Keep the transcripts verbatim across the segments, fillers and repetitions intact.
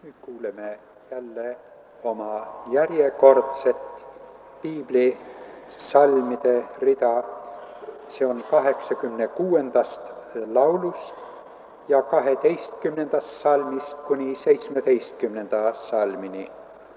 Nüüd kuuleme jälle oma järjekordset piibli salmide rida. See on kaheksakümne kuuendast laulust ja kaheteistkümnendast salmist kuni seitsmeteistkümnenda salmini.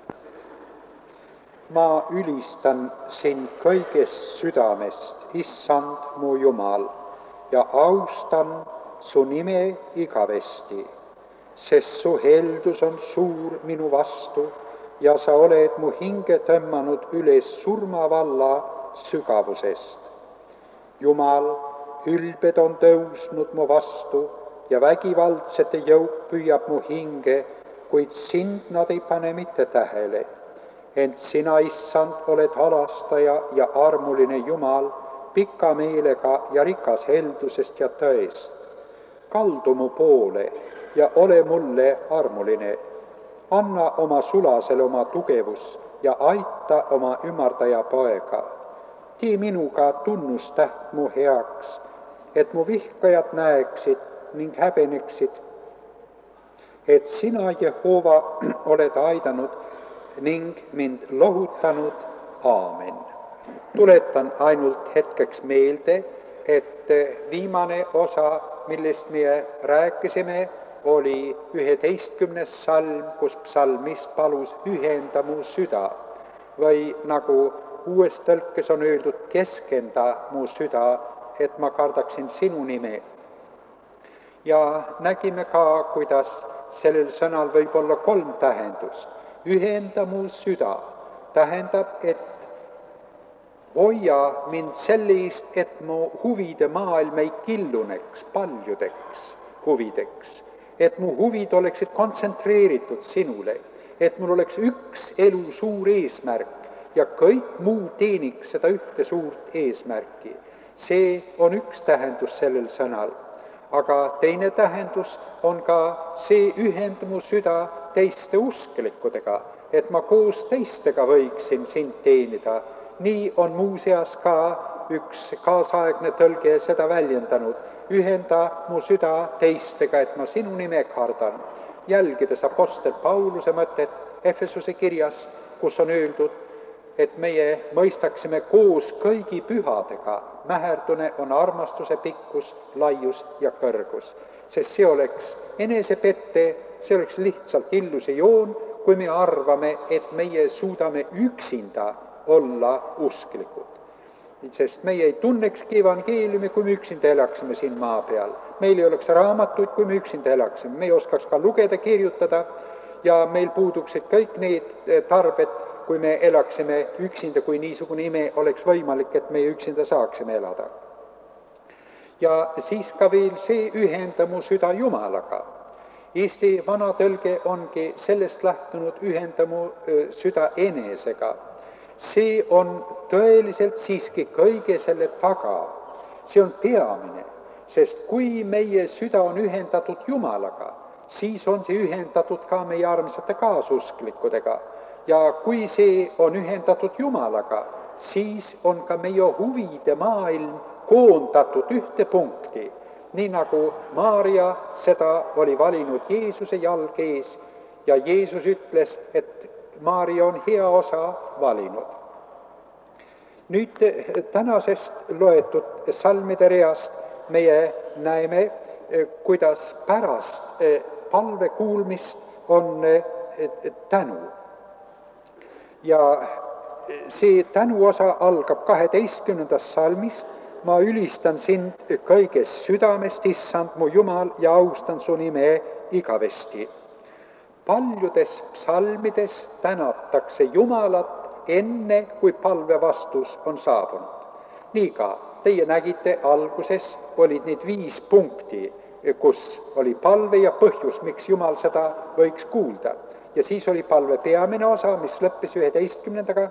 Ma ülistan sind kõigest südamest, issand mu Jumal, ja austan su nime igavesti, sest su heldus on suur minu vastu ja sa oled mu hinge tõmmanud üles surmavalla sügavusest. Jumal, ülbed on tõusnud mu vastu ja vägivaldsete jõuk püüab mu hinge, kuid sind nad ei pane mitte tähele. Ent sina, issand, oled halastaja ja armuline Jumal, pika meelega ja rikas heldusest ja tõest. Kaldu mu poole ja ole mulle armuline. Anna oma sulasele oma tugevus ja aita oma ümardaja poega. Tee minuga tunnustäht mu heaks, et mu vihkajad näeksid ning häbeneksid, et sina, Jehova, oled aidanud ning mind lohutanud. Aamen. Tuletan ainult hetkeks meelde, et viimane osa, millest me rääkisime, oli üheteistkümnes salm, kus psalmist palus ühenda mu süda või nagu uues tõlkes on öeldud, keskenda mu süda, et ma kardaksin sinu nime. Ja nägime ka, kuidas sellel sõnal võib olla kolm tähendust. Ühenda mu süda tähendab, et hoia mind selle eest, et mu huvide maailm ei killuneks paljudeks huvideks, et mu huvid oleksid kontsentreeritud sinule, et mul oleks üks elu suur eesmärk ja kõik muu teeniks seda ühte suurt eesmärki. See on üks tähendus sellel sõnal. Aga teine tähendus on ka see ühend mu süda teiste usklikudega, et ma koos teistega võiksin sind teenida. Nii on muuseas ka üks kaasaegne tõlge seda väljendanud. Ühenda mu süda teistega, et ma sinu nime kardan. Jälgides apostel Pauluse mõtet Efesuse kirjas, kus on öeldud, et meie mõistaksime koos kõigi pühadega, mäherdune on armastuse pikkus, laius ja kõrgus. Sest see oleks enesepette, see oleks lihtsalt illusioon, kui me arvame, et meie suudame üksinda olla usklikud. Sest meie ei tunnekski evangeeliumi, kui me üksinda elaksime siin maa peal. Meil ei oleks raamatuid, kui me üksinda elaksime. Me ei oskaks ka lugeda, kirjutada ja meil puuduksid kõik need tarbed, kui me elaksime üksinda, kui niisugune ime oleks võimalik, et me üksinda saaksime elada. Ja siis ka veel see ühenda mu süda Jumalaga. Eesti vana tõlge ongi sellest lähtunud ühenda mu süda enesega. See on tõeliselt siiski kõige selle taga. See on peamine, sest kui meie süda on ühendatud Jumalaga, siis on see ühendatud ka meie armsate kaasusklikudega. Ja kui see on ühendatud Jumalaga, siis on ka meie huvide maailm koondatud ühte punkti, nii nagu Maarja seda oli valinud Jeesuse jalg ees ja Jeesus ütles, et Maarja on hea osa valinud. Nüüd tänasest loetud salmide reast meie näeme, kuidas pärast palve kuulmist on tänu. Ja see tänuosa algab kaheteistkümnendast salmist. Ma ülistan sind kõigest südamest, issand mu Jumal, ja austan su nime igavesti. Paljudes psalmides tänatakse Jumalat enne, kui palve vastus on saabunud. Nii ka teie nägite, alguses olid need viis punkti, kus oli palve ja põhjus, miks Jumal seda võiks kuulda. Ja siis oli palve peamine osa, mis lõppes üheteistkümnendaga.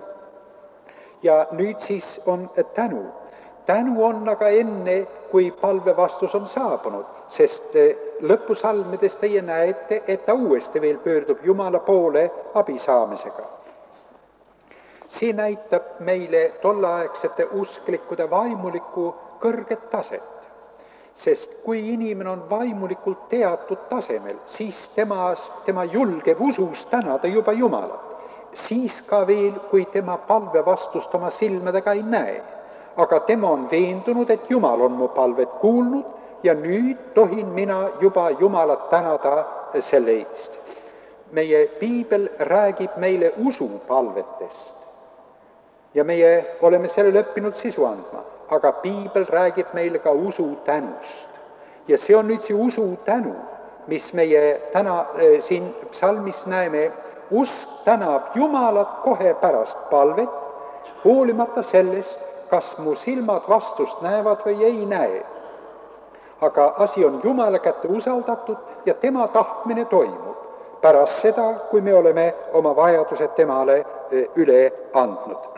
Ja nüüd siis on tänu. Tänu on aga enne, kui palve vastus on saabunud, sest lõpusalmides teie näete, et ta uuesti veel pöördub Jumala poole abi saamisega. See näitab meile tolleaegsete usklikude vaimulikku kõrget taset. Sest kui inimene on vaimulikult teatud tasemel, siis tema, tema julgeb usus tänada juba Jumalat. Siis ka veel, kui tema palve vastust oma silmadega ei näe. Aga tema on veendunud, et Jumal on mu palvet kuulnud ja nüüd tohin mina juba Jumalat tänada selle eest. Meie piibel räägib meile usupalvetest ja meie oleme sellele õppinud sisu andma, aga piibel räägib meile ka usu tänust. Ja see on nüüd see usu tänu, mis meie täna äh, siin psalmis näeme. Usk tänab Jumalat kohe pärast palvet, hoolimata sellest, kas mu silmad vastust näevad või ei näe. Aga asi on Jumala kätte usaldatud ja tema tahtmine toimub pärast seda, kui me oleme oma vajadused temale üle andnud.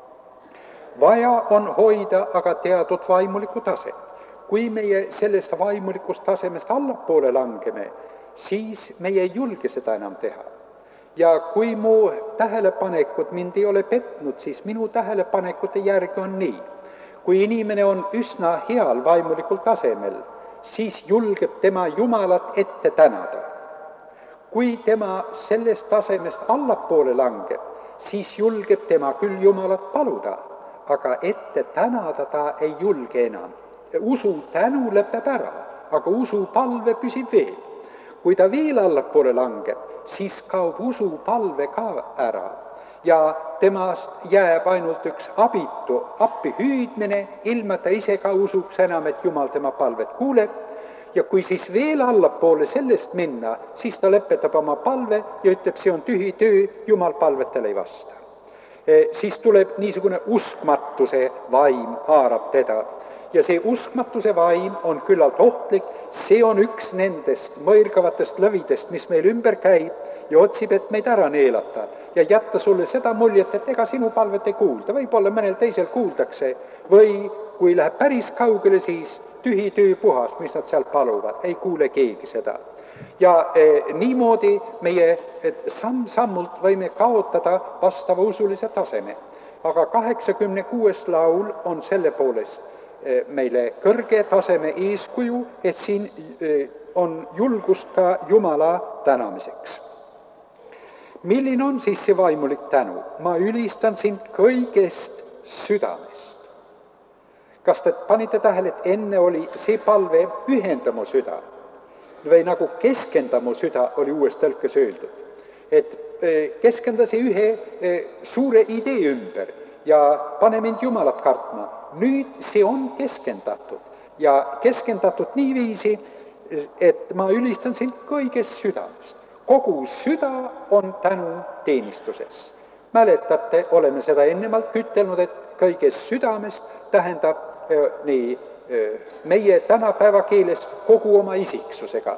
Vaja on hoida aga teatud vaimulikku taset. Kui meie sellest vaimulikust tasemest allapoole langeme, siis meie ei julge seda enam teha. Ja kui mu tähelepanekud mind ei ole petnud, siis minu tähelepanekute järgi on nii. Kui inimene on üsna heal vaimulikul tasemel, siis julgeb tema Jumalat ette tänada. Kui tema sellest tasemest allapoole langeb, siis julgeb tema küll Jumalat paluda, aga ette tänada ta ei julge enam. Usu tänu lõpeb ära, aga usu palve püsib veel. Kui ta veel allapoole langeb, siis kaob usu palve ka ära ja temast jääb ainult üks abitu, appi hüüdmine, ilma ta ise ka usuks enam, et Jumal tema palvet kuuleb. Ja kui siis veel allapoole sellest minna, siis ta lõpetab oma palve ja ütleb, see on tühi töö, Jumal palvetele ei vasta. E, siis tuleb niisugune uskmatuse vaim haarab teda. Ja see uskmatuse vaim on küllalt ohtlik, see on üks nendest mõirgavatest lõvidest, mis meil ümber käib ja otsib, et meid ära neelata ja jätta sulle seda muljet, et ega sinu palvet ei kuulda, võib-olla mõnel teisel kuuldakse või kui läheb päris kaugele, siis tühi töö puhas, mis nad seal paluvad, ei kuule keegi seda. Ja eh, niimoodi meie samm-sammult võime kaotada vastava usulise taseme. Aga kaheksakümne kuues laul on selle poolest meile kõrge taseme eeskuju, et siin on julgust ka Jumala tänamiseks. Milline on siis see vaimulik tänu? Ma ülistan sind kõigest südamest. Kas te panite tähele, et enne oli see palve ühenda mu süda või nagu keskenda mu süda oli uues tõlkes öeldud, et keskenda see ühe suure idee ümber ja pane mind Jumalat kartma. Nüüd see on keskendatud ja keskendatud niiviisi, et ma ülistan sind kõigest südamest. Kogu süda on tänu teenistuses. Mäletate, oleme seda ennemalt kütelnud, et kõigest südamest tähendab eh, nii eh, meie tänapäeva keeles kogu oma isiksusega.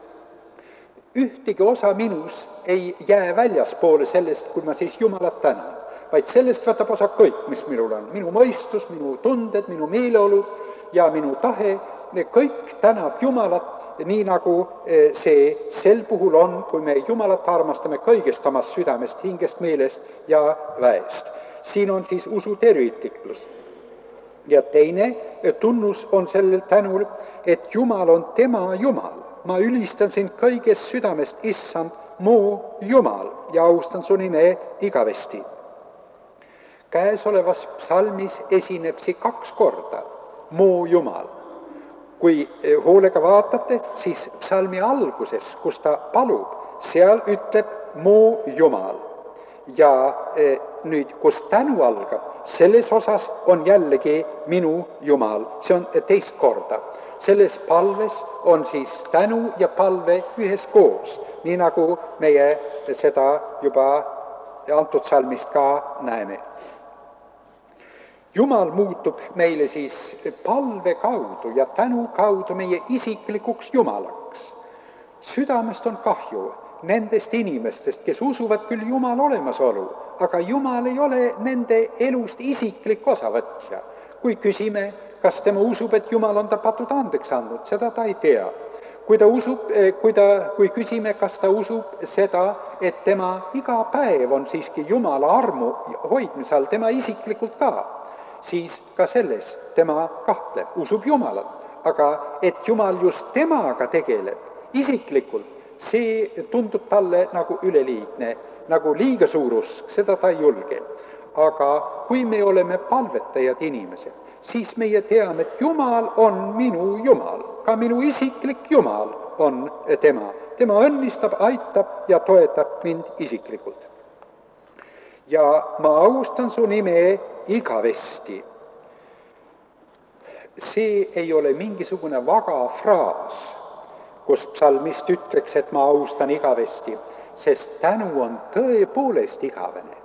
Ühtegi osa minus ei jää väljaspoole sellest, kui ma siis Jumalat tänan. Vaid sellest võtab osa kõik, mis minul on. Minu mõistus, minu tunded, minu meeleolud ja minu tahe, kõik tänab Jumalat, nii nagu see sel puhul on, kui me Jumalat armastame kõigest omast südamest, hingest, meelest ja väest. Siin on siis usu tervitliklus. Ja teine tunnus on sellel tänul, et Jumal on tema Jumal. Ma ülistan sind kõigest südamest, issand, mu Jumal, ja austan su nime igavesti. Käesolevas psalmis esineb see kaks korda, mu Jumal. Kui hoolega vaatate, siis psalmi alguses, kus ta palub, seal ütleb mu Jumal. Ja eh, nüüd, kus tänu algab, selles osas on jällegi minu Jumal. See on teist korda. Selles palves on siis tänu ja palve ühes koos, nii nagu meie seda juba antud psalmist ka näeme. Jumal muutub meile siis palve kaudu ja tänu kaudu meie isiklikuks Jumalaks. Südamest on kahju nendest inimestest, kes usuvad küll Jumal olemasolu, aga Jumal ei ole nende elust isiklik osavõtja. Kui küsime, kas tema usub, et Jumal on ta patud andeks andnud, seda ta ei tea. Kui, ta usub, kui, ta, kui küsime, kas ta usub seda, et tema iga päev on siiski Jumala armu hoidmise all, tema isiklikult ka, siis ka selles tema kahtleb, usub Jumalat, aga et Jumal just temaga tegeleb isiklikult, see tundub talle nagu üleliigne, nagu liiga suur usk, seda ta ei julge. Aga kui me oleme palvetajad inimesed, siis meie teame, et Jumal on minu Jumal, ka minu isiklik Jumal on tema. Tema õnnistab, aitab ja toetab mind isiklikult. Ja ma austan su nime igavesti. See ei ole mingisugune vaga fraas, kus psalmist ütleks, et ma austan igavesti, sest tänu on tõepoolest igavene.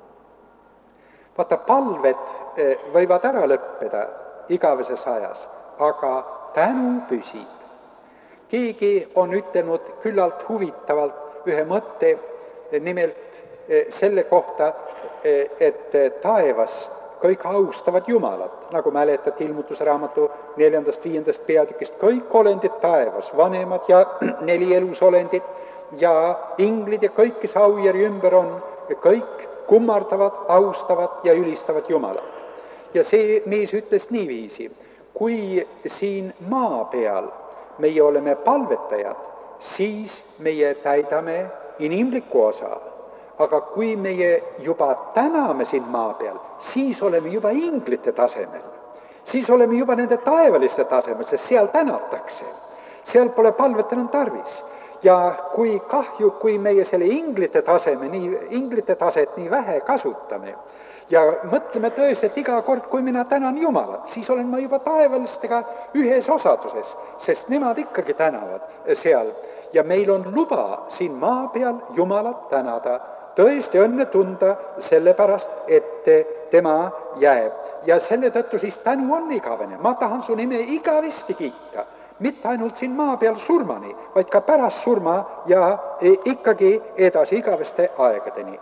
Vaata, palved võivad ära lõppeda igaveses ajas, aga tänu püsib. Keegi on ütelnud küllalt huvitavalt ühe mõtte, nimelt selle kohta, et taevas kõik austavad Jumalat, nagu mäletad ilmutuse raamatu neljandast viiendast peatükist, kõik olendid taevas, vanemad ja neli elusolendit ja inglid ja kõik, kes aujärgi ümber on, kõik kummardavad, austavad ja ülistavad Jumalat. Ja see mees ütles niiviisi, kui siin maa peal meie oleme palvetajad, siis meie täidame inimlikku osa. Aga kui meie juba täname siin maa peal, siis oleme juba inglite tasemel. Siis oleme juba nende taevaliste tasemel, sest seal tänatakse. Seal pole palvet enam tarvis. Ja kui kahju, kui meie selle inglite taseme, nii, inglite taset nii vähe kasutame, ja mõtleme tõesti, et iga kord, kui mina tänan Jumalat, siis olen ma juba taevalistega ühes osaduses, sest nemad ikkagi tänavad seal. Ja meil on luba siin maa peal Jumalat tänada, tõesti õnne tunda sellepärast, et tema jääb. Ja selle tõttu siis tänu on igavene. Ma tahan su nime igavesti kiita. Mitte ainult siin maa peal surmani, vaid ka pärast surma ja ikkagi edasi igaveste aegadeni.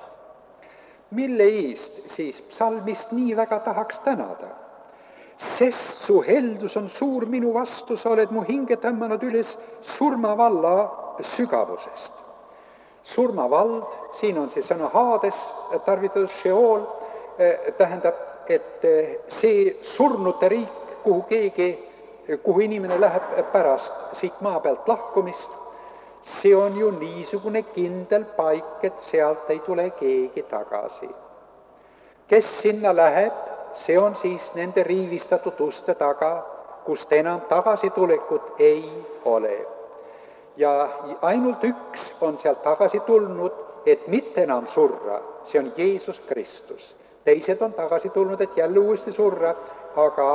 Mille eest siis psalmist nii väga tahaks tänada? Sest su heldus on suur minu vastu, sa oled mu hinge tõmmanud üles surmavalla sügavusest. Surmavald, siin on see sõna Haades, tarvitatud Sheol, tähendab, et see surnute riik, kuhu keegi, kuhu inimene läheb pärast siit maa pealt lahkumist, see on ju niisugune kindel paik, et sealt ei tule keegi tagasi. Kes sinna läheb, see on siis nende riivistatud uste taga, kust enam tagasitulekut ei ole. Ja ainult üks on sealt tagasi tulnud, et mitte enam surra, see on Jeesus Kristus. Teised on tagasi tulnud, et jälle uuesti surra, aga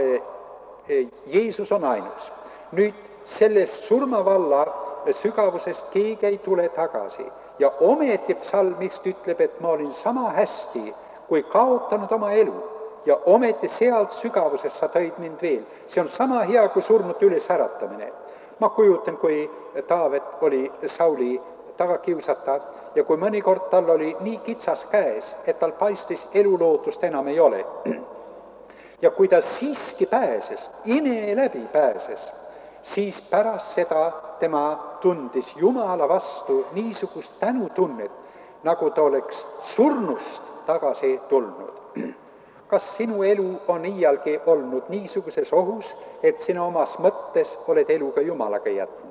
Jeesus on ainus. Nüüd sellest surmavalla sügavusest keegi ei tule tagasi. Ja ometi psalmist ütleb, et ma olin sama hästi, kui kaotanud oma elu. Ja ometi sealt sügavusest sa tõid mind veel. See on sama hea, kui surnud üles äratamine. Ma kujutan, kui Taavet oli Sauli taga kiusata ja kui mõnikord tal oli nii kitsas käes, et tal paistis elulootust enam ei ole. Ja kui ta siiski pääses, ine läbi pääses, siis pärast seda tema tundis Jumala vastu niisugust tänutunnet, nagu ta oleks surnust tagasi tulnud. Kas sinu elu on iialgi olnud niisuguses ohus, et sina omas mõttes oled eluga Jumalaga jätnud?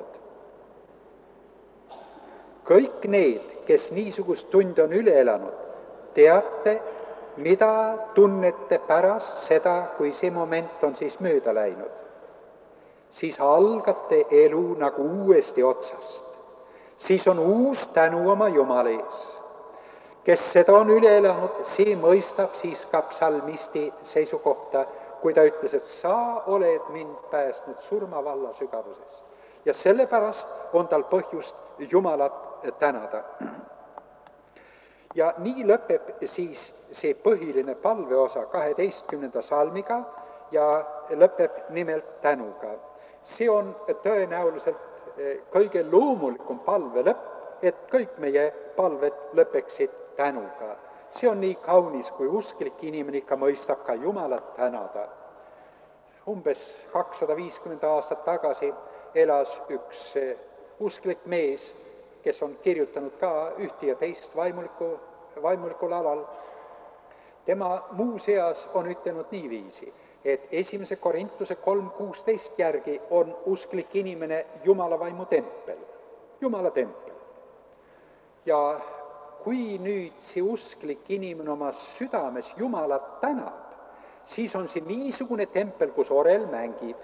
Kõik need, kes niisugust tundi on üle elanud, teate, mida tunnete pärast seda, kui see moment on siis mööda läinud. Siis algate elu nagu uuesti otsast. Siis on uus tänu oma Jumala ees. Kes seda on üle elanud, see mõistab siis ka psalmisti seisukohta, kui ta ütles, et sa oled mind päästnud surmavalla sügavuses. Ja sellepärast on tal põhjust Jumalat tänada. Ja nii lõpeb siis see põhiline palveosa kaheteistkümnenda salmiga ja lõpeb nimelt tänuga. See on tõenäoliselt kõige loomulikum palve lõpp, et kõik meie palved lõpeksid tänuga. See on nii kaunis, kui usklik inimene ikka mõistab ka Jumalat tänada. Umbes kakssada viiskümmend aastat tagasi elas üks usklik mees, kes on kirjutanud ka ühte ja teist vaimuliku, vaimulikul alal. Tema muuseas on ütelnud niiviisi, et esimese Korintuse kolm kuusteist järgi on usklik inimene Jumala vaimu tempel, Jumala tempel. Ja kui nüüd see usklik inimene oma südames Jumalat tänab, siis on see niisugune tempel, kus orel mängib.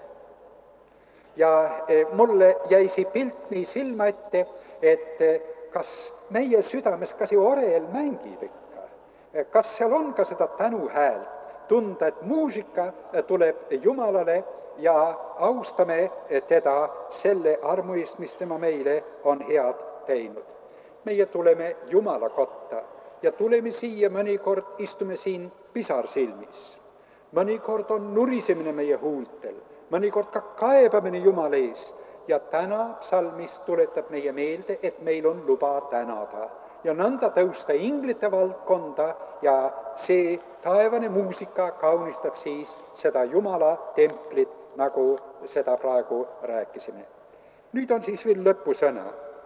Ja mulle jäi see pilt nii silma ette, et kas meie südames ka see orel mängib ikka. Kas seal on ka seda tänuhäält, tunda, et muusika tuleb Jumalale ja austame teda selle armu eest, mis tema meile on head teinud. Meie tuleme Jumala kotta ja tuleme siia, mõnikord istume siin pisar silmis. Mõnikord on nurisemine meie huultel, mõnikord ka kaebamine Jumala ees ja täna psalmist tuletab meie meelde, et meil on luba tänada ja nõnda tõusta inglite valdkonda ja see taevane muusika kaunistab siis seda Jumala templit, nagu seda praegu rääkisime. Nüüd on siis veel lõpusõna.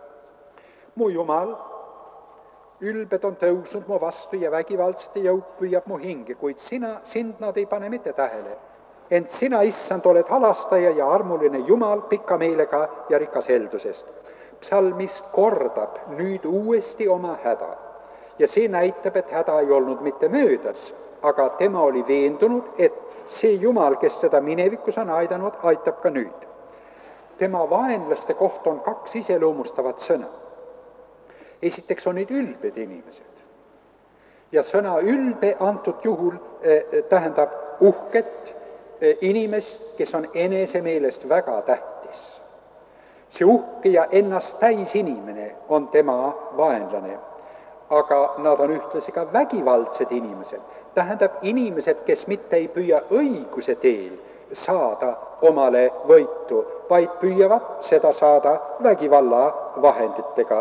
Mu Jumal, ülbed on tõusnud mu vastu ja vägivaldsete jõud püüab mu hinge, kuid sina, sind nad ei pane mitte tähele. Ent sina, issand, oled halastaja ja armuline Jumal pika meelega ja rikas heldusest. Psalmis kordab nüüd uuesti oma häda ja see näitab, et häda ei olnud mitte möödas, aga tema oli veendunud, et see Jumal, kes teda minevikus on aidanud, aitab ka nüüd. Tema vaenlaste kohta on kaks iseloomustavat sõna. Esiteks on need ülbed inimesed. Ja sõna ülbe antud juhul eh, tähendab uhket eh, inimest, kes on enese meelest väga tähtis. See uhke ja ennast täis inimene on tema vaenlane, aga nad on ühtlasi ka vägivaldsed inimesed. Tähendab inimesed, kes mitte ei püüa õiguse teel saada omale võitu, vaid püüavad seda saada vägivalla vahenditega.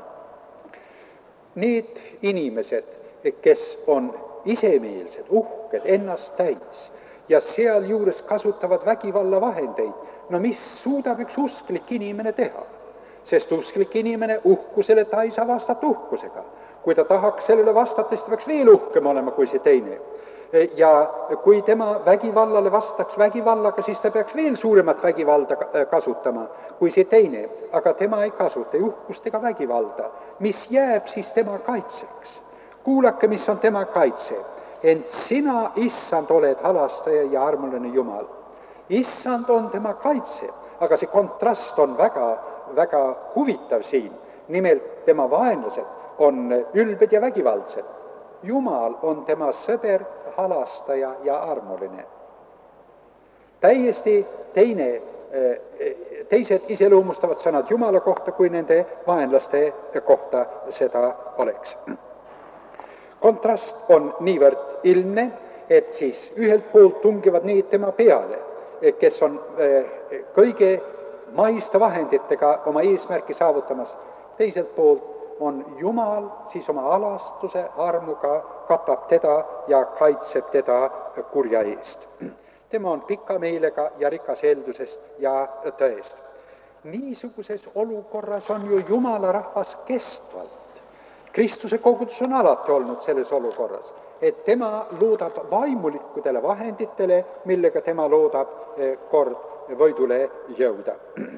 Need inimesed, kes on isemeelsed, uhked, ennast täis ja sealjuures kasutavad vägivalla vahendeid, no mis suudab üks usklik inimene teha? Sest usklik inimene uhkusele ta ei saa vastata uhkusega. Kui ta tahaks sellele vastata, siis ta peaks veel uhkem olema kui see teine. Ja kui tema vägivallale vastaks vägivallaga, siis ta peaks veel suuremat vägivalda kasutama kui see teine, aga tema ei kasuta uhkust ega vägivalda. Mis jääb siis tema kaitseks? Kuulake, mis on tema kaitse. Ent sina, issand, oled halastaja ja armuline Jumal. Issand on tema kaitse, aga see kontrast on väga, väga huvitav siin. Nimelt tema vaenlased on ülbed ja vägivaldsed. Jumal on tema sõber, halastaja ja armuline. Täiesti teine, teised iseloomustavad sõnad Jumala kohta, kui nende vaenlaste kohta seda oleks. Kontrast on niivõrd ilmne, et siis ühelt poolt tungivad need tema peale, kes on kõige maiste vahenditega oma eesmärki saavutamas. Teiselt poolt on Jumal siis oma alastuse armuga katab teda ja kaitseb teda kurja eest. Tema on pika meelega ja rikas heldusest ja tõest. Niisuguses olukorras on ju Jumala rahvas kestvalt. Kristuse kogudus on alati olnud selles olukorras, et tema loodab vaimulikudele vahenditele, millega tema loodab kord võidule jõuda.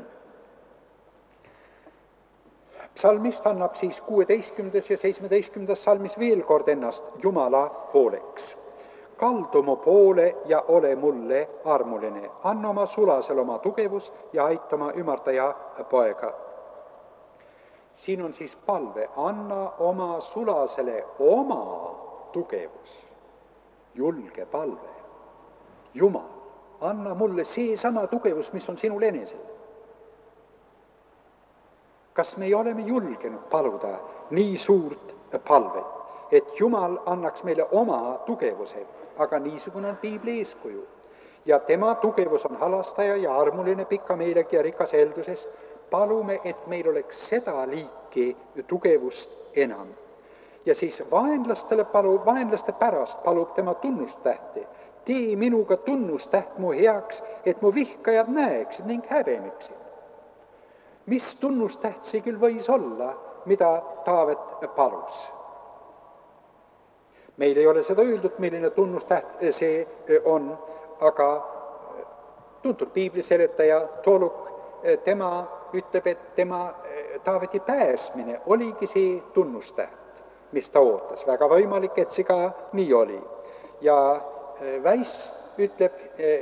Psalmist annab siis kuueteistkümnendas ja seitsmeteistkümnendas salmis veel kord ennast Jumala pooleks. Kaldu mu poole ja ole mulle armuline. Anna oma sulasel oma tugevus ja aita oma ümardaja poega. Siin on siis palve, anna oma sulasele oma tugevus. Julge palve. Jumal, anna mulle see sama tugevus, mis on sinul enesel. Kas me oleme julgenud paluda nii suurt palvet, et Jumal annaks meile oma tugevuse, aga niisugune on Piibli eeskuju. Ja tema tugevus on halastaja ja armuline pika meelegi ja rikas heldusest. Palume, et meil oleks seda liiki tugevust enam. Ja siis vaenlastele palub, vaenlaste pärast palub tema tunnustähti. Tee minuga tunnustäht mu heaks, et mu vihkajad näeksid ning häbemiksid. Mis tunnustäht see küll võis olla, mida Taavet palus? Meil ei ole seda öeldud, milline tunnustäht see on, aga tuntud piibliseletaja Toluk, tema ütleb, et tema Taaveti pääsmine oligi see tunnustäht, mis ta ootas. Väga võimalik, et see ka nii oli. Ja Väis ütleb,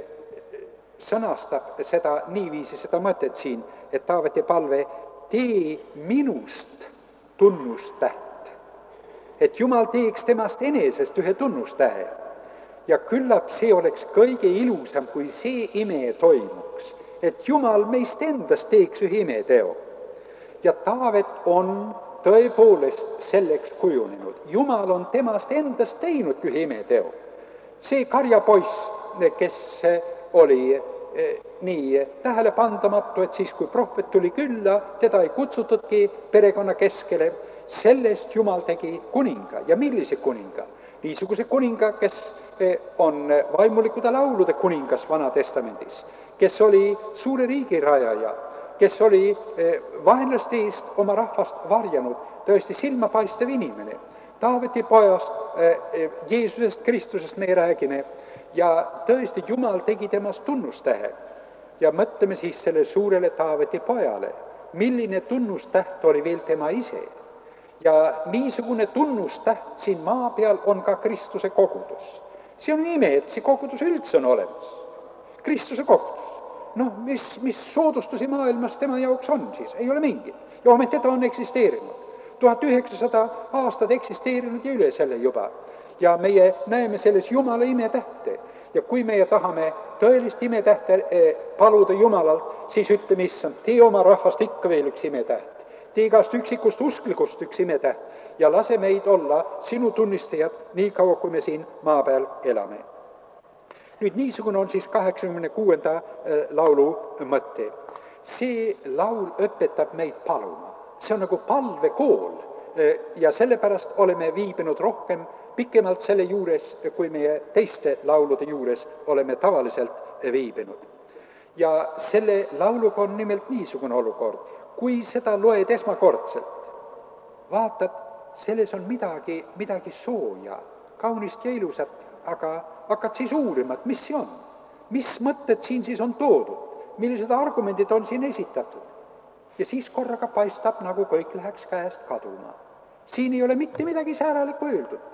sõnastab seda niiviisi, seda mõtet siin, et Taaveti palve, tee minust tunnustäht. Et Jumal teeks temast enesest ühe tunnustähe. Ja küllap see oleks kõige ilusam, kui see ime toimuks, et Jumal meist endast teeks ühe imeteo. Ja Taavet on tõepoolest selleks kujunenud. Jumal on temast endast teinud ühe imeteo. See karjapoiss, kes oli nii tähelepandamatu, et siis, kui prohvet tuli külla, teda ei kutsutudki perekonna keskele, sellest Jumal tegi kuninga. Ja millise kuninga? Niisuguse kuninga, kes on vaimulikude laulude kuningas Vana-testamendis, kes oli suure riigi rajaja, kes oli vaenlaste eest oma rahvast varjanud, tõesti silmapaistev inimene. Taaveti pojast, Jeesusest Kristusest me räägime, ja tõesti Jumal tegi temast tunnustähe. Ja mõtleme siis selle suurele Taaveti pojale, milline tunnustäht oli veel tema ise. Ja niisugune tunnustäht siin maa peal on ka Kristuse kogudus. See on ime, et see kogudus üldse on olemas. Kristuse kogudus. Noh, mis, mis soodustusi maailmas tema jaoks on siis? Ei ole mingit. Ja ometi ta on eksisteerinud. tuhat üheksasada aastat eksisteerinud ja üle selle juba. Ja meie näeme selles Jumala imetähte. Ja kui meie tahame tõelist imetähte paluda Jumalalt, siis ütleme, issand, tee oma rahvast ikka veel üks imetäht. Tee igast üksikust usklikust üks imetäht ja lase meid olla sinu tunnistajad nii kaua, kui me siin maa peal elame. Nüüd niisugune on siis kaheksakümne kuuenda laulu mõte. See laul õpetab meid paluma. See on nagu palvekool ja sellepärast oleme viibinud rohkem pikemalt selle juures, kui meie teiste laulude juures oleme tavaliselt viibinud. Ja selle lauluga on nimelt niisugune olukord. Kui seda loed esmakordselt, vaatad, selles on midagi, midagi sooja, kaunist ja ilusat, aga hakkad siis uurima, mis see on, mis mõtted siin siis on toodud, millised argumendid on siin esitatud. Ja siis korraga paistab, nagu kõik läheks käest kaduma. Siin ei ole mitte midagi sääralikku öeldud.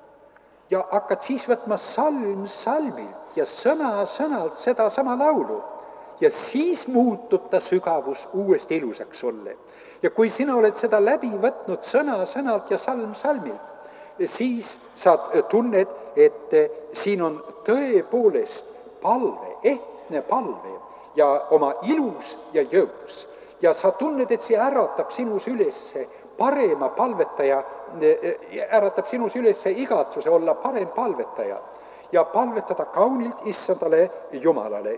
Ja hakkad siis võtma salm salmilt ja sõna sõnalt seda sama laulu. Ja siis muutub ta sügavus uuesti ilusaks sulle. Ja kui sina oled seda läbi võtnud sõna sõnalt ja salm salmilt, siis sa tunned, et siin on tõepoolest palve, ehtne palve ja oma ilus ja jõus. Ja sa tunned, et see äratab sinus ülesse parema palvetaja, äratab sinus ülesse igatsuse olla parem palvetaja ja palvetada kaunilt issandale Jumalale.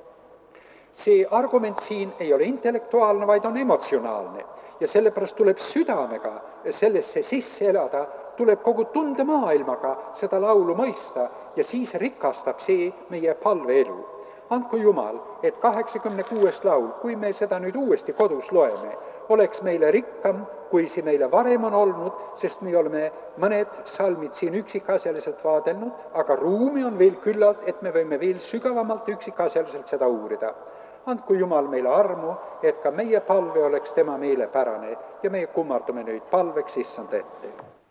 See argument siin ei ole intellektuaalne, vaid on emotsionaalne ja sellepärast tuleb südamega sellesse sisse elada, tuleb kogu tundemaailmaga seda laulu mõista ja siis rikastab see meie palveelu. Andku Jumal, et kaheksakümne kuues laul, kui me seda nüüd uuesti kodus loeme, oleks meile rikkam, kui see meile varem on olnud, sest me oleme mõned salmid siin üksikasjaliselt vaadelnud, aga ruumi on veel küllalt, et me võime veel sügavamalt üksikasjaliselt seda uurida. Andku Jumal meile armu, et ka meie palve oleks tema meelepärane ja meie kummardume nüüd palveks issand ette.